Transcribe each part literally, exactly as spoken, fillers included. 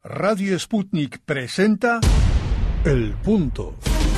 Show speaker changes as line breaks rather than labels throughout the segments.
Radio Sputnik presenta El Punto.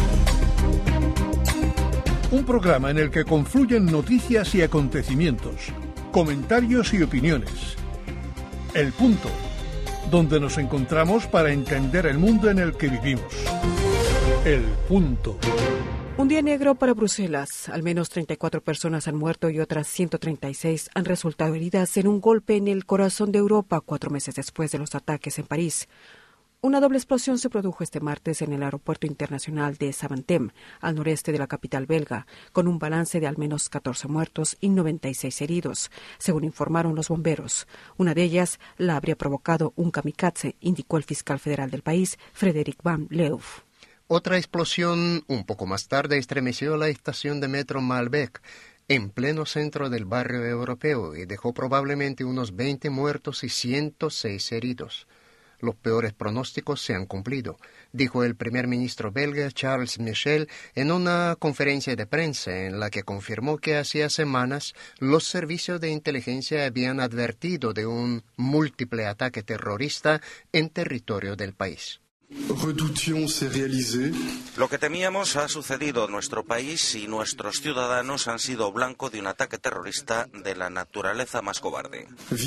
Un programa en el que confluyen noticias y acontecimientos, comentarios y opiniones. El Punto, donde nos encontramos para entender el mundo en el que vivimos. El Punto.
Un día negro para Bruselas. Al menos treinta y cuatro personas han muerto y otras ciento treinta y seis han resultado heridas en un golpe en el corazón de Europa cuatro meses después de los ataques en París. Una doble explosión se produjo este martes en el aeropuerto internacional de Zaventem, al noreste de la capital belga, con un balance de al menos catorce muertos y noventa y seis heridos, según informaron los bomberos. Una de ellas la habría provocado un kamikaze, indicó el fiscal federal del país, Frédéric Van Leeuw.
Otra explosión un poco más tarde estremeció la estación de metro Malbec, en pleno centro del barrio europeo, y dejó probablemente unos veinte muertos y ciento seis heridos. Los peores pronósticos se han cumplido, dijo el primer ministro belga Charles Michel en una conferencia de prensa en la que confirmó que hacía semanas los servicios de inteligencia habían advertido de un múltiple ataque terrorista en territorio del país.
Lo que temíamos ha sucedido en nuestro país y nuestros ciudadanos han sido blanco de un ataque terrorista de la naturaleza más cobarde.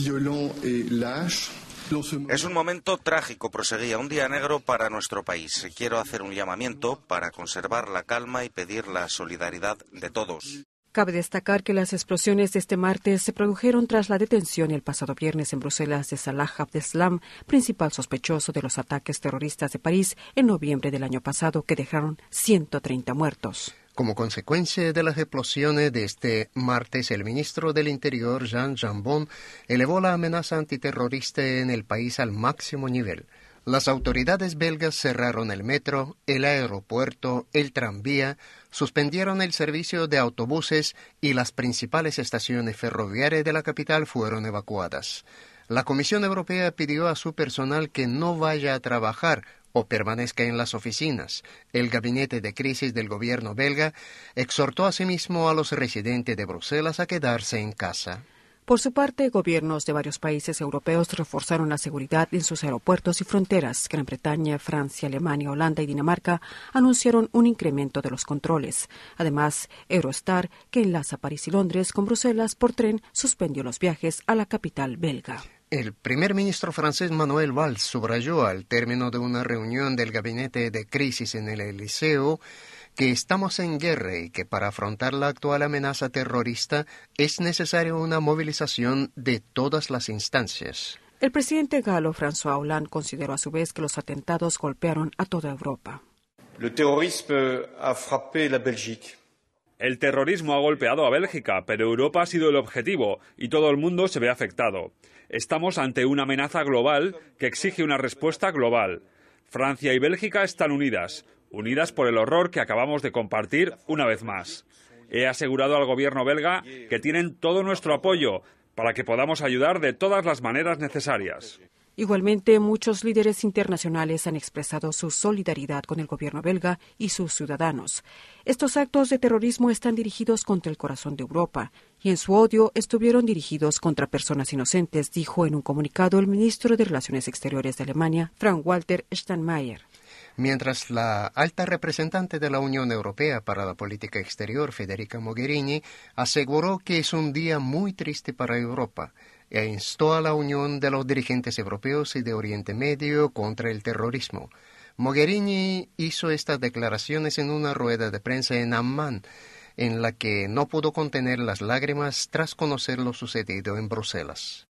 Es un momento trágico, proseguía, un día negro para nuestro país. Quiero hacer un llamamiento para conservar la calma y pedir la solidaridad de todos.
Cabe destacar que las explosiones de este martes se produjeron tras la detención el pasado viernes en Bruselas de Salah Abdeslam, principal sospechoso de los ataques terroristas de París en noviembre del año pasado, que dejaron ciento treinta muertos.
Como consecuencia de las explosiones de este martes, el ministro del Interior, Jean Jambon, elevó la amenaza antiterrorista en el país al máximo nivel. Las autoridades belgas cerraron el metro, el aeropuerto, el tranvía, suspendieron el servicio de autobuses y las principales estaciones ferroviarias de la capital fueron evacuadas. La Comisión Europea pidió a su personal que no vaya a trabajar o permanezca en las oficinas. El gabinete de crisis del gobierno belga exhortó asimismo a los residentes de Bruselas a quedarse en casa.
Por su parte, gobiernos de varios países europeos reforzaron la seguridad en sus aeropuertos y fronteras. Gran Bretaña, Francia, Alemania, Holanda y Dinamarca anunciaron un incremento de los controles. Además, Eurostar, que enlaza París y Londres con Bruselas por tren, suspendió los viajes a la capital belga.
El primer ministro francés Manuel Valls subrayó al término de una reunión del gabinete de crisis en el Elíseo que estamos en guerra y que para afrontar la actual amenaza terrorista es necesaria una movilización de todas las instancias.
El presidente galo François Hollande consideró a su vez que los atentados golpearon a toda Europa.
Le terrorisme a frappé la Belgique.
El terrorismo ha golpeado a Bélgica, pero Europa ha sido el objetivo y todo el mundo se ve afectado. Estamos ante una amenaza global que exige una respuesta global. Francia y Bélgica están unidas, unidas por el horror que acabamos de compartir una vez más. He asegurado al gobierno belga que tienen todo nuestro apoyo para que podamos ayudar de todas las maneras necesarias.
Igualmente, muchos líderes internacionales han expresado su solidaridad con el gobierno belga y sus ciudadanos. Estos actos de terrorismo están dirigidos contra el corazón de Europa y en su odio estuvieron dirigidos contra personas inocentes, dijo en un comunicado el ministro de Relaciones Exteriores de Alemania, Frank-Walter Steinmeier.
Mientras la alta representante de la Unión Europea para la Política Exterior, Federica Mogherini, aseguró que es un día muy triste para Europa e instó a la unión de los dirigentes europeos y de Oriente Medio contra el terrorismo. Mogherini hizo estas declaraciones en una rueda de prensa en Amman, en la que no pudo contener las lágrimas tras conocer lo sucedido en Bruselas.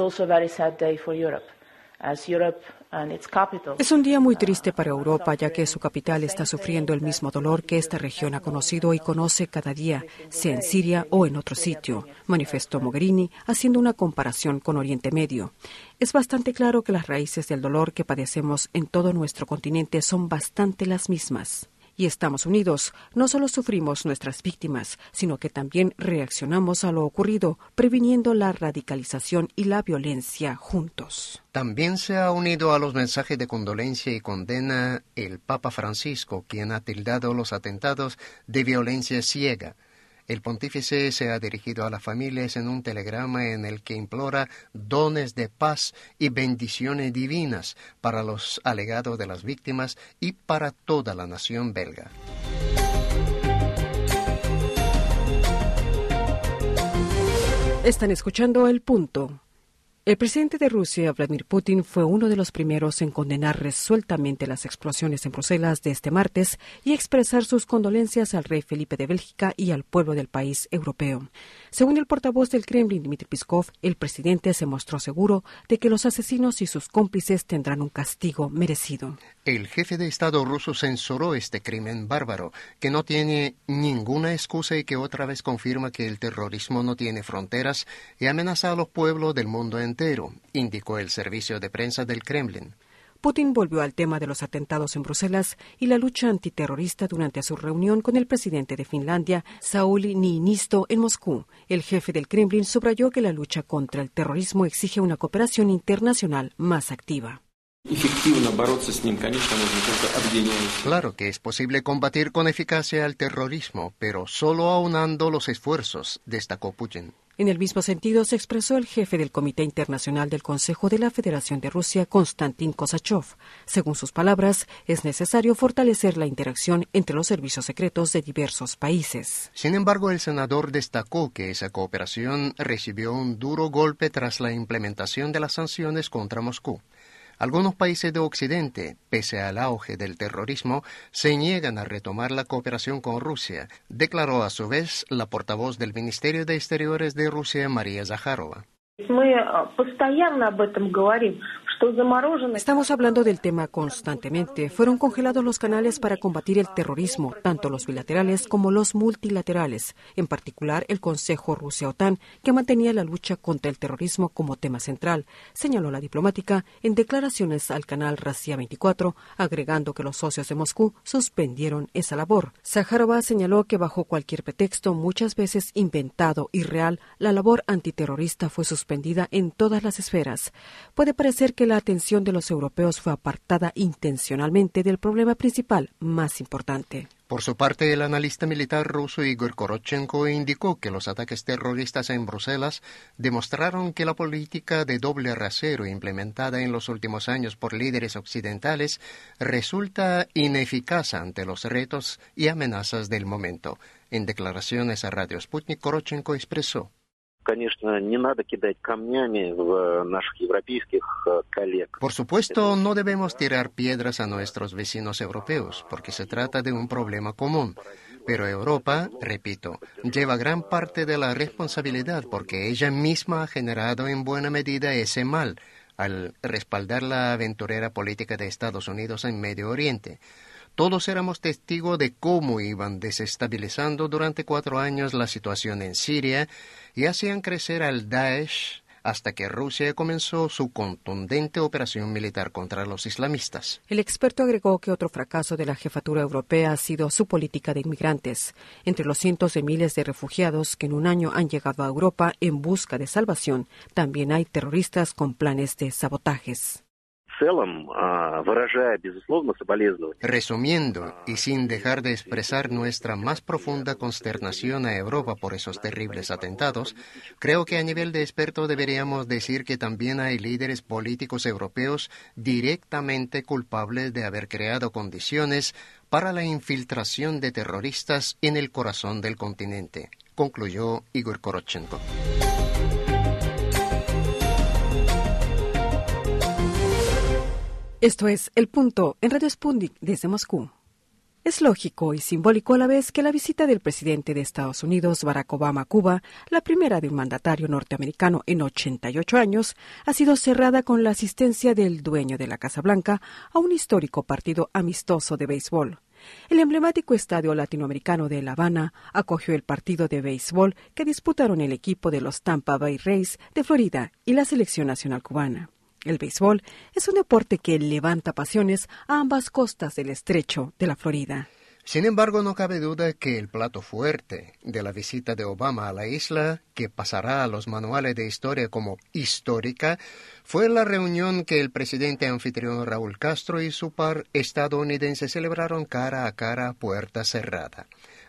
Es un día muy triste para Europa, ya que su capital está sufriendo el mismo dolor que esta región ha conocido y conoce cada día, sea en Siria o en otro sitio, manifestó Mogherini, haciendo una comparación con Oriente Medio. Es bastante claro que las raíces del dolor que padecemos en todo nuestro continente son bastante las mismas. Y estamos unidos. No solo sufrimos nuestras víctimas, sino que también reaccionamos a lo ocurrido, previniendo la radicalización y la violencia juntos.
También se ha unido a los mensajes de condolencia y condena el Papa Francisco, quien ha tildado los atentados de violencia ciega. El pontífice se ha dirigido a las familias en un telegrama en el que implora dones de paz y bendiciones divinas para los allegados de las víctimas y para toda la nación belga.
Están escuchando El Punto. El presidente de Rusia, Vladimir Putin, fue uno de los primeros en condenar resueltamente las explosiones en Bruselas de este martes y expresar sus condolencias al rey Felipe de Bélgica y al pueblo del país europeo. Según el portavoz del Kremlin, Dmitry Peskov, el presidente se mostró seguro de que los asesinos y sus cómplices tendrán un castigo merecido.
El jefe de Estado ruso censuró este crimen bárbaro, que no tiene ninguna excusa y que otra vez confirma que el terrorismo no tiene fronteras y amenaza a los pueblos del mundo entero, indicó el servicio de prensa del Kremlin.
Putin volvió al tema de los atentados en Bruselas y la lucha antiterrorista durante su reunión con el presidente de Finlandia, Sauli Niinisto, en Moscú. El jefe del Kremlin subrayó que la lucha contra el terrorismo exige una cooperación internacional más activa.
Claro que es posible combatir con eficacia al terrorismo, pero solo aunando los esfuerzos, destacó Putin.
En el mismo sentido, se expresó el jefe del Comité Internacional del Consejo de la Federación de Rusia, Konstantin Kosachev. Según sus palabras, es necesario fortalecer la interacción entre los servicios secretos de diversos países.
Sin embargo, el senador destacó que esa cooperación recibió un duro golpe tras la implementación de las sanciones contra Moscú. Algunos países de Occidente, pese al auge del terrorismo, se niegan a retomar la cooperación con Rusia, declaró a su vez la portavoz del Ministerio de Exteriores de Rusia, María Zakharova.
Estamos hablando del tema constantemente. Fueron congelados los canales para combatir el terrorismo, tanto los bilaterales como los multilaterales, en particular el Consejo Rusia-OTAN, que mantenía la lucha contra el terrorismo como tema central, señaló la diplomática en declaraciones al canal Rusia veinticuatro, agregando que los socios de Moscú suspendieron esa labor. Zakharova señaló que bajo cualquier pretexto, muchas veces inventado y real, la labor antiterrorista fue suspendida en todas las esferas. Puede parecer que la atención de los europeos fue apartada intencionalmente del problema principal más importante.
Por su parte, el analista militar ruso Igor Korotchenko indicó que los ataques terroristas en Bruselas demostraron que la política de doble rasero implementada en los últimos años por líderes occidentales resulta ineficaz ante los retos y amenazas del momento. En declaraciones a Radio Sputnik, Korotchenko expresó: Por supuesto, no debemos tirar piedras a nuestros vecinos europeos, porque se trata de un problema común. Pero Europa, repito, lleva gran parte de la responsabilidad porque ella misma ha generado en buena medida ese mal al respaldar la aventurera política de Estados Unidos en Medio Oriente. Todos éramos testigos de cómo iban desestabilizando durante cuatro años la situación en Siria y hacían crecer al Daesh hasta que Rusia comenzó su contundente operación militar contra los islamistas.
El experto agregó que otro fracaso de la jefatura europea ha sido su política de inmigrantes. Entre los cientos de miles de refugiados que en un año han llegado a Europa en busca de salvación, también hay terroristas con planes de sabotajes.
Resumiendo, y sin dejar de expresar nuestra más profunda consternación a Europa por esos terribles atentados, creo que a nivel de experto deberíamos decir que también hay líderes políticos europeos directamente culpables de haber creado condiciones para la infiltración de terroristas en el corazón del continente, concluyó Igor Korotchenko.
Esto es El Punto en Radio Sputnik desde Moscú. Es lógico y simbólico a la vez que la visita del presidente de Estados Unidos, Barack Obama, a Cuba, la primera de un mandatario norteamericano en ochenta y ocho años, ha sido cerrada con la asistencia del dueño de la Casa Blanca a un histórico partido amistoso de béisbol. El emblemático estadio latinoamericano de La Habana acogió el partido de béisbol que disputaron el equipo de los Tampa Bay Rays de Florida y la selección nacional cubana. El béisbol es un deporte que levanta pasiones a ambas costas del estrecho de la Florida.
Sin embargo, no cabe duda que el plato fuerte de la visita de Obama a la isla, que pasará a los manuales de historia como histórica, fue la reunión que el presidente anfitrión Raúl Castro y su par estadounidense celebraron cara a cara a puerta cerrada.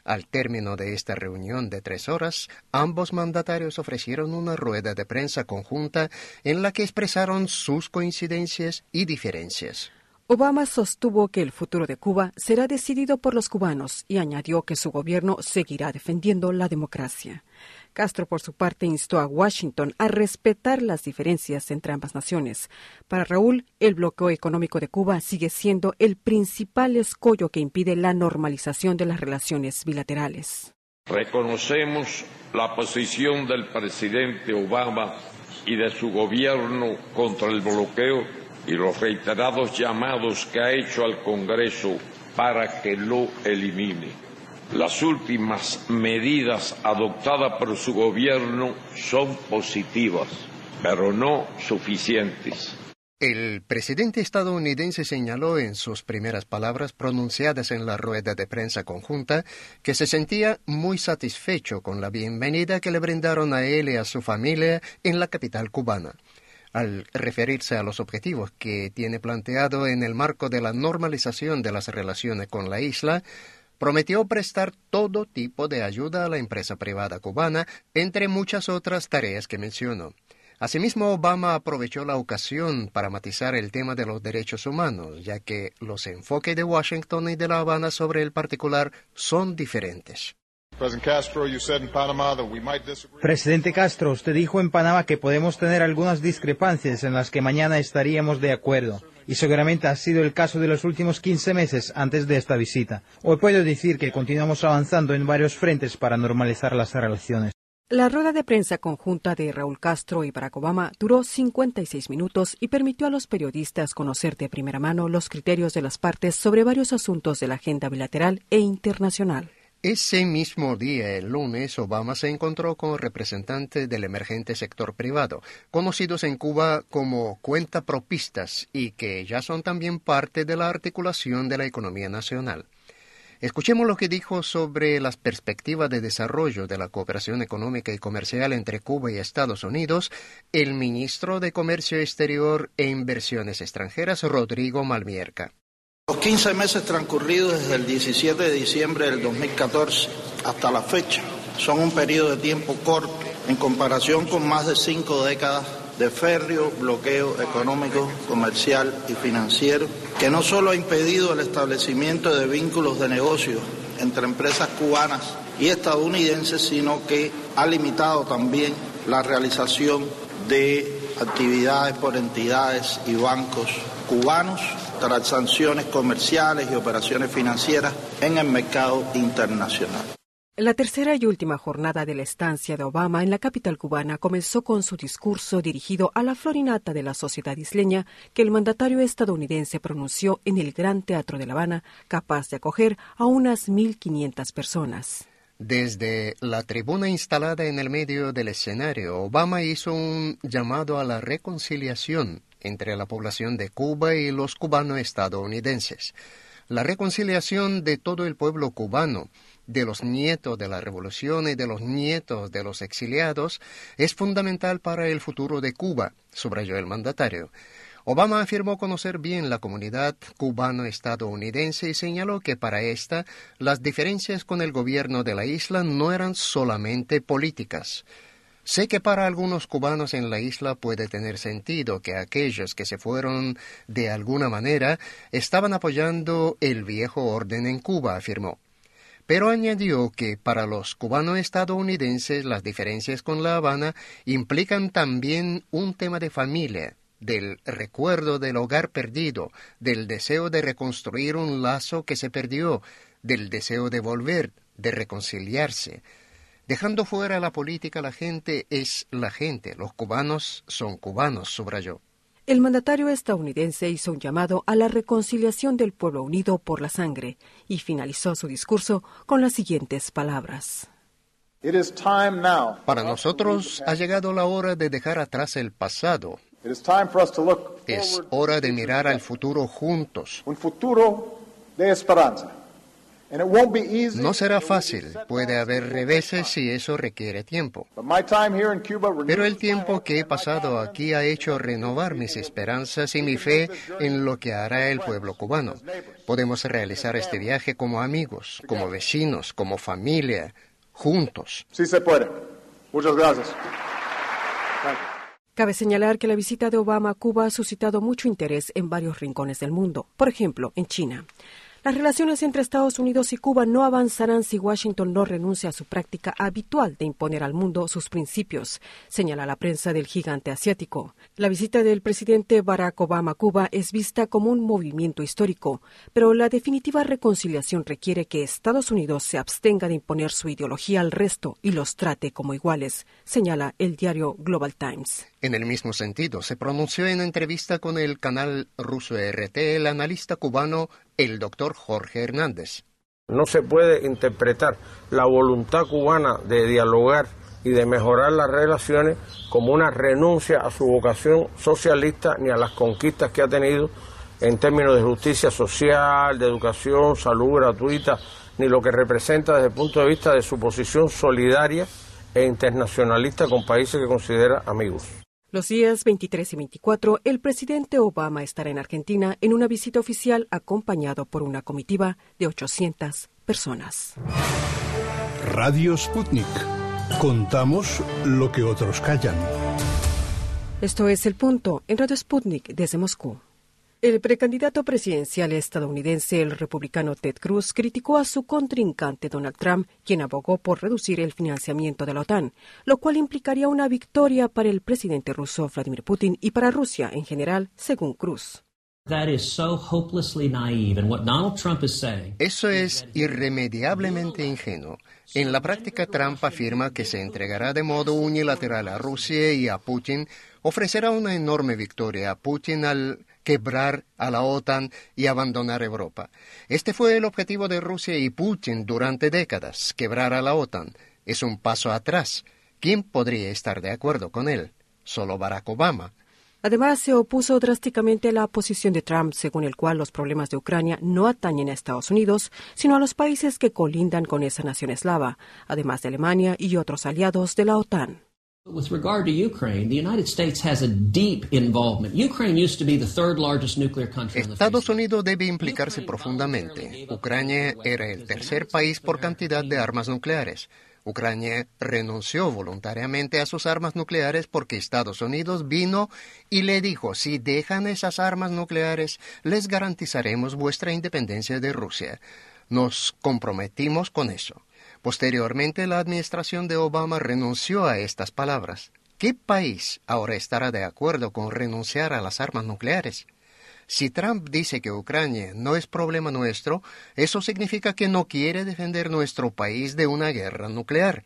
Al término de esta reunión de tres horas, ambos mandatarios ofrecieron una rueda de prensa conjunta en la que expresaron sus coincidencias y diferencias.
Obama sostuvo que el futuro de Cuba será decidido por los cubanos y añadió que su gobierno seguirá defendiendo la democracia. Castro, por su parte, instó a Washington a respetar las diferencias entre ambas naciones. Para Raúl, el bloqueo económico de Cuba sigue siendo el principal escollo que impide la normalización de las relaciones bilaterales.
Reconocemos la posición del presidente Obama y de su gobierno contra el bloqueo y los reiterados llamados que ha hecho al Congreso para que lo elimine. Las últimas medidas adoptadas por su gobierno son positivas, pero no suficientes.
El presidente estadounidense señaló en sus primeras palabras pronunciadas en la rueda de prensa conjunta que se sentía muy satisfecho con la bienvenida que le brindaron a él y a su familia en la capital cubana. Al referirse a los objetivos que tiene planteado en el marco de la normalización de las relaciones con la isla, prometió prestar todo tipo de ayuda a la empresa privada cubana, entre muchas otras tareas que mencionó. Asimismo, Obama aprovechó la ocasión para matizar el tema de los derechos humanos, ya que los enfoques de Washington y de La Habana sobre el particular son diferentes.
Presidente Castro, usted dijo en Panamá que podemos tener algunas discrepancias en las que mañana estaríamos de acuerdo, y seguramente ha sido el caso de los últimos quince meses antes de esta visita. Hoy puedo decir que continuamos avanzando en varios frentes para normalizar las relaciones.
La rueda de prensa conjunta de Raúl Castro y Barack Obama duró cincuenta y seis minutos y permitió a los periodistas conocer de primera mano los criterios de las partes sobre varios asuntos de la agenda bilateral e internacional.
Ese mismo día, el lunes, Obama se encontró con representantes del emergente sector privado, conocidos en Cuba como cuentapropistas y que ya son también parte de la articulación de la economía nacional. Escuchemos lo que dijo sobre las perspectivas de desarrollo de la cooperación económica y comercial entre Cuba y Estados Unidos el ministro de Comercio Exterior e Inversiones Extranjeras, Rodrigo Malmierca.
Los quince meses transcurridos desde el diecisiete de diciembre del dos mil catorce hasta la fecha son un periodo de tiempo corto en comparación con más de cinco décadas de férreo bloqueo económico, comercial y financiero que no solo ha impedido el establecimiento de vínculos de negocio entre empresas cubanas y estadounidenses, sino que ha limitado también la realización de actividades por entidades y bancos cubanos, transacciones comerciales y operaciones financieras en el mercado internacional.
La tercera y última jornada de la estancia de Obama en la capital cubana comenzó con su discurso dirigido a la florinata de la sociedad isleña que el mandatario estadounidense pronunció en el Gran Teatro de La Habana, capaz de acoger a unas mil quinientas personas.
Desde la tribuna instalada en el medio del escenario, Obama hizo un llamado a la reconciliación entre la población de Cuba y los cubanos estadounidenses. La reconciliación de todo el pueblo cubano, de los nietos de la revolución y de los nietos de los exiliados, es fundamental para el futuro de Cuba, subrayó el mandatario. Obama afirmó conocer bien la comunidad cubano-estadounidense y señaló que para esta las diferencias con el gobierno de la isla no eran solamente políticas. Sé que para algunos cubanos en la isla puede tener sentido que aquellos que se fueron de alguna manera estaban apoyando el viejo orden en Cuba, afirmó. Pero añadió que para los cubanos estadounidenses las diferencias con La Habana implican también un tema de familia, del recuerdo del hogar perdido, del deseo de reconstruir un lazo que se perdió, del deseo de volver, de reconciliarse. Dejando fuera la política, la gente es la gente. Los cubanos son cubanos, subrayó.
El mandatario estadounidense hizo un llamado a la reconciliación del pueblo unido por la sangre y finalizó su discurso con las siguientes palabras.
Para nosotros ha llegado la hora de dejar atrás el pasado. Es hora de mirar al futuro juntos.
Un futuro de esperanza.
No será fácil, puede haber reveses y eso requiere tiempo. Pero el tiempo que he pasado aquí ha hecho renovar mis esperanzas y mi fe en lo que hará el pueblo cubano. Podemos realizar este viaje como amigos, como vecinos, como familia, juntos.
Sí se puede. Muchas gracias.
Cabe señalar que la visita de Obama a Cuba ha suscitado mucho interés en varios rincones del mundo, por ejemplo, en China. Las relaciones entre Estados Unidos y Cuba no avanzarán si Washington no renuncia a su práctica habitual de imponer al mundo sus principios, señala la prensa del gigante asiático. La visita del presidente Barack Obama a Cuba es vista como un movimiento histórico, pero la definitiva reconciliación requiere que Estados Unidos se abstenga de imponer su ideología al resto y los trate como iguales, señala el diario Global Times.
En el mismo sentido, se pronunció en entrevista con el canal ruso R T el analista cubano, el doctor Jorge Hernández.
No se puede interpretar la voluntad cubana de dialogar y de mejorar las relaciones como una renuncia a su vocación socialista ni a las conquistas que ha tenido en términos de justicia social, de educación, salud gratuita, ni lo que representa desde el punto de vista de su posición solidaria e internacionalista con países que considera amigos.
Los días veintitrés y veinticuatro, el presidente Obama estará en Argentina en una visita oficial acompañado por una comitiva de ochocientas personas.
Radio Sputnik. Contamos lo que otros callan.
Esto es El Punto en Radio Sputnik desde Moscú. El precandidato presidencial estadounidense, el republicano Ted Cruz, criticó a su contrincante Donald Trump, quien abogó por reducir el financiamiento de la OTAN, lo cual implicaría una victoria para el presidente ruso Vladimir Putin y para Rusia en general, según Cruz.
Eso es irremediablemente ingenuo. En la práctica, Trump afirma que se entregará de modo unilateral a Rusia y a Putin, ofrecerá una enorme victoria a Putin al quebrar a la OTAN y abandonar Europa. Este fue el objetivo de Rusia y Putin durante décadas, quebrar a la OTAN. Es un paso atrás. ¿Quién podría estar de acuerdo con él? Solo Barack Obama.
Además, se opuso drásticamente a la posición de Trump, según el cual los problemas de Ucrania no atañen a Estados Unidos, sino a los países que colindan con esa nación eslava, además de Alemania y otros aliados de la OTAN.
With regard to Ukraine, the United States has a deep involvement. Ukraine used to be the third largest nuclear country on the face.
Estados Unidos debe implicarse profundamente. Ucrania era el tercer país por cantidad de armas nucleares. Ucrania renunció voluntariamente a sus armas nucleares porque Estados Unidos vino y le dijo, si dejan esas armas nucleares, les garantizaremos vuestra independencia de Rusia. Nos comprometimos con eso. Posteriormente, la administración de Obama renunció a estas palabras. ¿Qué país ahora estará de acuerdo con renunciar a las armas nucleares? Si Trump dice que Ucrania no es problema nuestro, eso significa que no quiere defender nuestro país de una guerra nuclear.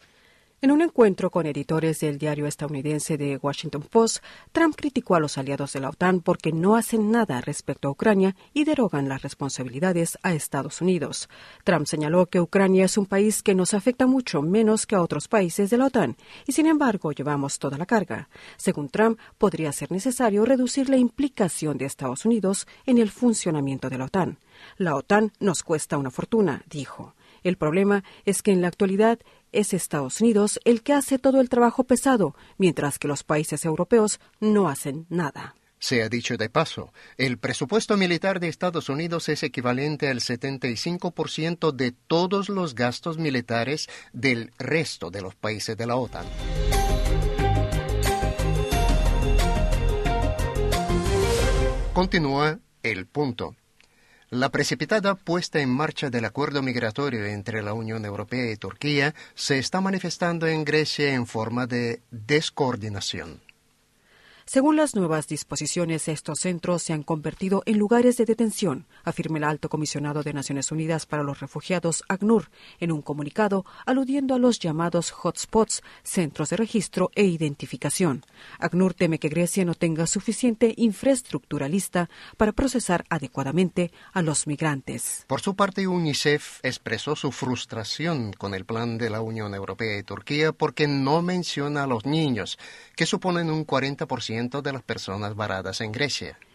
En un encuentro con editores del diario estadounidense The Washington Post, Trump criticó a los aliados de la OTAN porque no hacen nada respecto a Ucrania y derogan las responsabilidades a Estados Unidos. Trump señaló que Ucrania es un país que nos afecta mucho menos que a otros países de la OTAN y, sin embargo, llevamos toda la carga. Según Trump, podría ser necesario reducir la implicación de Estados Unidos en el funcionamiento de la OTAN. La OTAN nos cuesta una fortuna, dijo. El problema es que en la actualidad es Estados Unidos el que hace todo el trabajo pesado, mientras que los países europeos no hacen nada.
Se ha dicho de paso, el presupuesto militar de Estados Unidos es equivalente al setenta y cinco por ciento de todos los gastos militares del resto de los países de la OTAN. Continúa El Punto. La precipitada puesta en marcha del acuerdo migratorio entre la Unión Europea y Turquía se está manifestando en Grecia en forma de descoordinación.
Según las nuevas disposiciones, estos centros se han convertido en lugares de detención, afirma el alto comisionado de Naciones Unidas para los Refugiados, ACNUR, en un comunicado aludiendo a los llamados hotspots, centros de registro e identificación. ACNUR teme que Grecia no tenga suficiente infraestructura lista para procesar adecuadamente a los migrantes.
Por su parte, UNICEF expresó su frustración con el plan de la Unión Europea y Turquía porque no menciona a los niños, que suponen un cuarenta por ciento de las personas varadas en Grecia.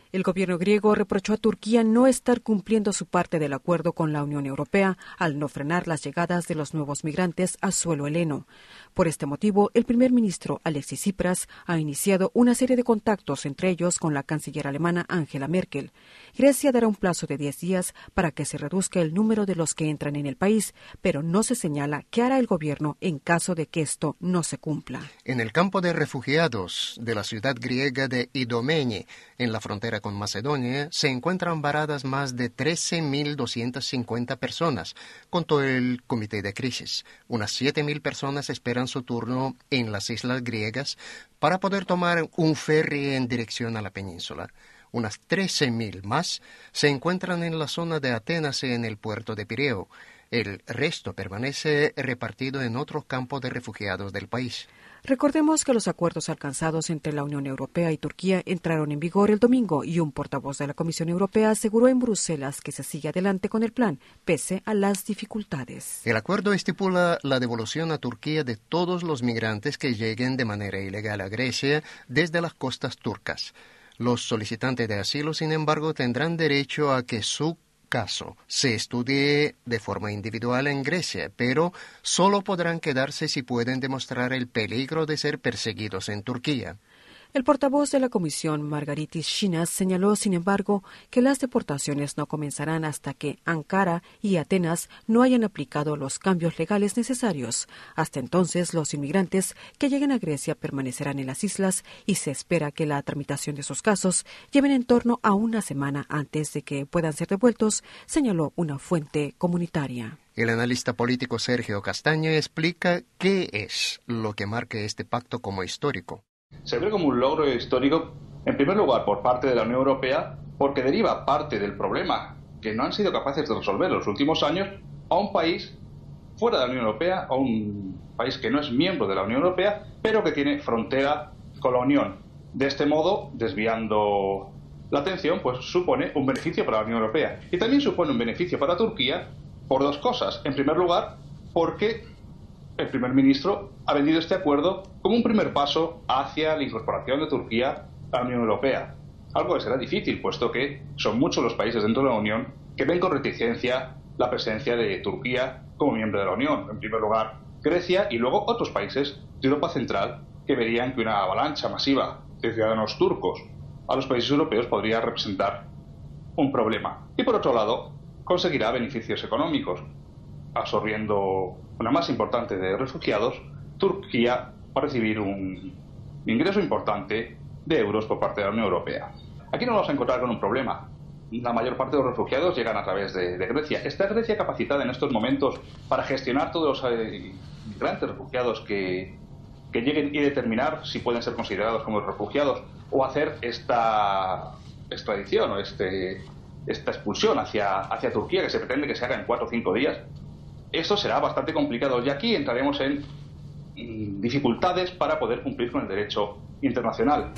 El gobierno griego reprochó a Turquía no estar cumpliendo su parte del acuerdo con la Unión Europea al no frenar las llegadas de los nuevos migrantes a suelo heleno. Por este motivo, el primer ministro Alexis Tsipras ha iniciado una serie de contactos, entre ellos con la canciller alemana Angela Merkel. Grecia dará un plazo de diez días para que se reduzca el número de los que entran en el país, pero no se señala qué hará el gobierno en caso de que esto no se cumpla.
En el campo de refugiados de la ciudad griega de Idomeni, en la frontera con Macedonia, se encuentran varadas más de trece mil doscientas cincuenta personas, contó el comité de crisis. Unas siete mil personas esperan su turno en las islas griegas para poder tomar un ferry en dirección a la península. Unas trece mil más se encuentran en la zona de Atenas y en el puerto de Pireo. El resto permanece repartido en otros campos de refugiados del país.
Recordemos que los acuerdos alcanzados entre la Unión Europea y Turquía entraron en vigor el domingo y un portavoz de la Comisión Europea aseguró en Bruselas que se sigue adelante con el plan, pese a las dificultades.
El acuerdo estipula la devolución a Turquía de todos los migrantes que lleguen de manera ilegal a Grecia desde las costas turcas. Los solicitantes de asilo, sin embargo, tendrán derecho a que su caso se estudie de forma individual en Grecia, pero solo podrán quedarse si pueden demostrar el peligro de ser perseguidos en Turquía.
El portavoz de la Comisión, Margaritis Schinas, señaló, sin embargo, que las deportaciones no comenzarán hasta que Ankara y Atenas no hayan aplicado los cambios legales necesarios. Hasta entonces, los inmigrantes que lleguen a Grecia permanecerán en las islas y se espera que la tramitación de sus casos lleven en torno a una semana antes de que puedan ser devueltos, señaló una fuente comunitaria.
El analista político Sergio Castaño explica qué es lo que marca este pacto como histórico.
Se ve como un logro histórico, en primer lugar, por parte de la Unión Europea, porque deriva parte del problema que no han sido capaces de resolver en los últimos años a un país fuera de la Unión Europea, a un país que no es miembro de la Unión Europea, pero que tiene frontera con la Unión. De este modo, desviando la atención, pues supone un beneficio para la Unión Europea. Y también supone un beneficio para Turquía por dos cosas. En primer lugar, porque el primer ministro ha vendido este acuerdo como un primer paso hacia la incorporación de Turquía a la Unión Europea. Algo que será difícil, puesto que son muchos los países dentro de la Unión que ven con reticencia la presencia de Turquía como miembro de la Unión. En primer lugar, Grecia y luego otros países de Europa Central que verían que una avalancha masiva de ciudadanos turcos a los países europeos podría representar un problema. Y por otro lado, conseguirá beneficios económicos, absorbiendo una masa importante de refugiados. Turquía va a recibir un ingreso importante de euros por parte de la Unión Europea. Aquí nos vamos a encontrar con un problema. La mayor parte de los refugiados llegan a través de, de Grecia. ¿Está Grecia capacitada en estos momentos para gestionar todos los eh, migrantes refugiados que, que lleguen y determinar si pueden ser considerados como refugiados o hacer esta extradición o este, esta expulsión hacia, hacia Turquía que se pretende que se haga en cuatro o cinco días? Eso será bastante complicado y aquí entraremos en dificultades para poder cumplir con el derecho internacional.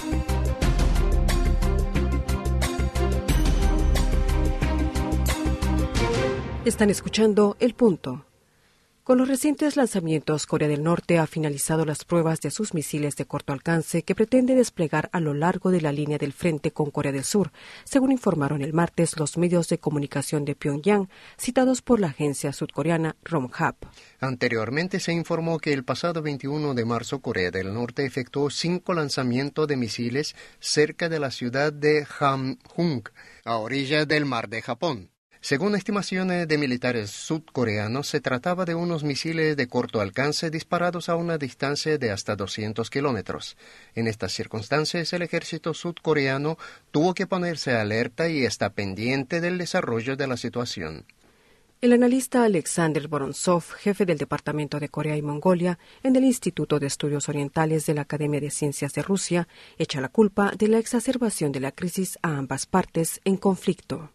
Están escuchando El Punto. Con los recientes lanzamientos, Corea del Norte ha finalizado las pruebas de sus misiles de corto alcance que pretende desplegar a lo largo de la línea del frente con Corea del Sur, según informaron el martes los medios de comunicación de Pyongyang, citados por la agencia sudcoreana Yonhap.
Anteriormente se informó que el pasado veintiuno de marzo Corea del Norte efectuó cinco lanzamientos de misiles cerca de la ciudad de Hamhung, a orillas del mar de Japón. Según estimaciones de militares sudcoreanos, se trataba de unos misiles de corto alcance disparados a una distancia de hasta doscientos kilómetros. En estas circunstancias, el ejército sudcoreano tuvo que ponerse alerta y está pendiente del desarrollo de la situación.
El analista Alexander Vorontsov, jefe del Departamento de Corea y Mongolia en el Instituto de Estudios Orientales de la Academia de Ciencias de Rusia, echa la culpa de la exacerbación de la crisis a ambas partes en conflicto.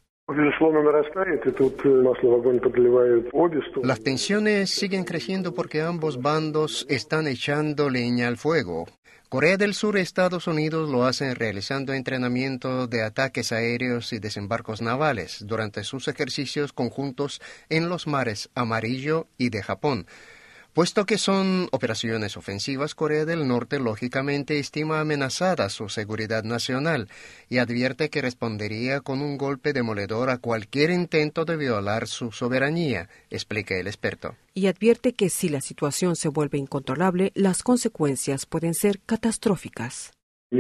Las tensiones siguen creciendo porque ambos bandos están echando leña al fuego. Corea del Sur y Estados Unidos lo hacen realizando entrenamiento de ataques aéreos y desembarcos navales durante sus ejercicios conjuntos en los mares Amarillo y de Japón. Puesto que son operaciones ofensivas, Corea del Norte lógicamente estima amenazada su seguridad nacional y advierte que respondería con un golpe demoledor a cualquier intento de violar su soberanía, explica el experto.
Y advierte que si la situación se vuelve incontrolable, las consecuencias pueden ser catastróficas.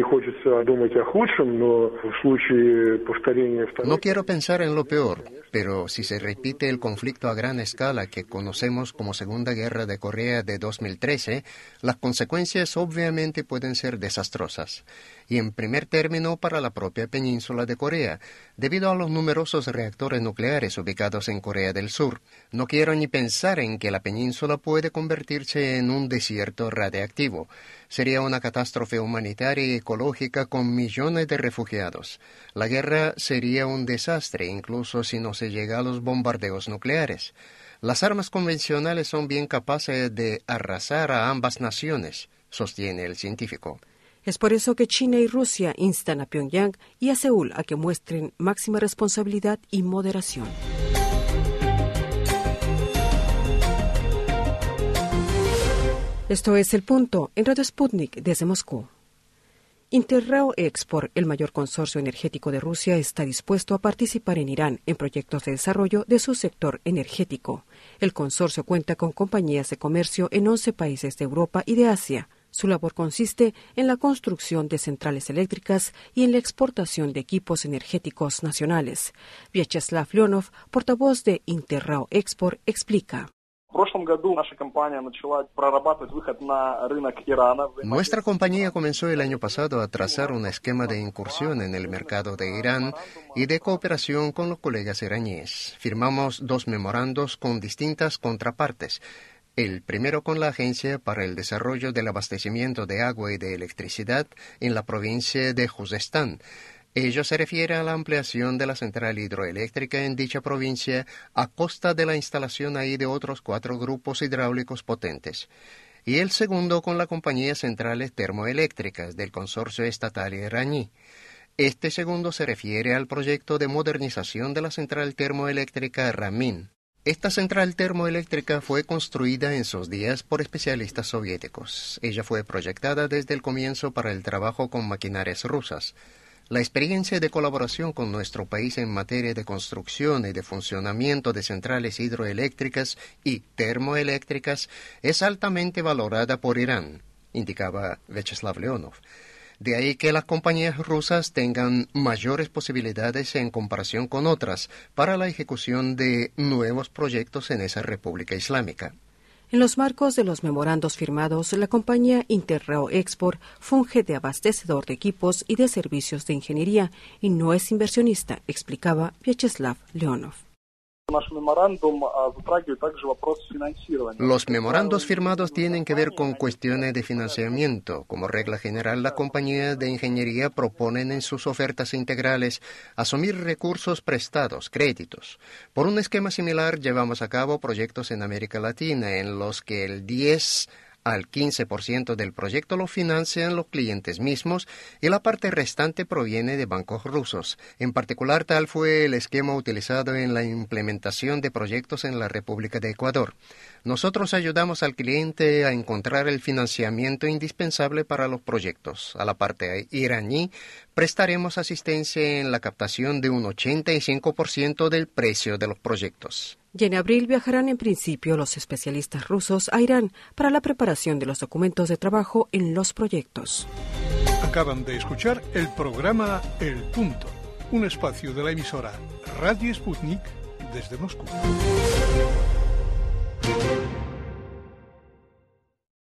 No quiero pensar en lo peor, pero si se repite el conflicto a gran escala que conocemos como Segunda Guerra de Corea de dos mil trece, las consecuencias obviamente pueden ser desastrosas. Y en primer término para la propia península de Corea, debido a los numerosos reactores nucleares ubicados en Corea del Sur. No quiero ni pensar en que la península puede convertirse en un desierto radiactivo. Sería una catástrofe humanitaria y ecológica con millones de refugiados. La guerra sería un desastre, incluso si no se llega a los bombardeos nucleares. Las armas convencionales son bien capaces de arrasar a ambas naciones, sostiene el científico.
Es por eso que China y Rusia instan a Pyongyang y a Seúl a que muestren máxima responsabilidad y moderación. Esto es El Punto en Radio Sputnik desde Moscú. Interrao Export, el mayor consorcio energético de Rusia, está dispuesto a participar en Irán en proyectos de desarrollo de su sector energético. El consorcio cuenta con compañías de comercio en once países de Europa y de Asia. Su labor consiste en la construcción de centrales eléctricas y en la exportación de equipos energéticos nacionales. Vyacheslav Leonov, portavoz de Interrao Export, explica.
Nuestra compañía comenzó el año pasado a trazar un esquema de incursión en el mercado de Irán y de cooperación con los colegas iraníes. Firmamos dos memorandos con distintas contrapartes. El primero con la Agencia para el Desarrollo del Abastecimiento de Agua y de Electricidad en la provincia de Juzestán. Ello se refiere a la ampliación de la central hidroeléctrica en dicha provincia a costa de la instalación ahí de otros cuatro grupos hidráulicos potentes. Y el segundo con la compañía Centrales Termoeléctricas del consorcio estatal iraní. Este segundo se refiere al proyecto de modernización de la central termoeléctrica Ramin. Esta central termoeléctrica fue construida en sus días por especialistas soviéticos. Ella fue proyectada desde el comienzo para el trabajo con maquinarias rusas. La experiencia de colaboración con nuestro país en materia de construcción y de funcionamiento de centrales hidroeléctricas y termoeléctricas es altamente valorada por Irán, indicaba Vyacheslav Leonov. De ahí que las compañías rusas tengan mayores posibilidades en comparación con otras para la ejecución de nuevos proyectos en esa República Islámica.
En los marcos de los memorandos firmados, la compañía Interrao Export funge de abastecedor de equipos y de servicios de ingeniería y no es inversionista, explicaba Vyacheslav Leonov.
Los memorandos firmados tienen que ver con cuestiones de financiamiento. Como regla general, las compañías de ingeniería proponen en sus ofertas integrales asumir recursos prestados, créditos. Por un esquema similar, llevamos a cabo proyectos en América Latina en los que el diez al quince por ciento del proyecto lo financian los clientes mismos y la parte restante proviene de bancos rusos. En particular, tal fue el esquema utilizado en la implementación de proyectos en la República de Ecuador. Nosotros ayudamos al cliente a encontrar el financiamiento indispensable para los proyectos. A la parte iraní, prestaremos asistencia en la captación de un ochenta y cinco por ciento del precio de los proyectos.
Y en abril viajarán en principio los especialistas rusos a Irán para la preparación de los documentos de trabajo en los proyectos.
Acaban de escuchar el programa El Punto, un espacio de la emisora Radio Sputnik desde Moscú.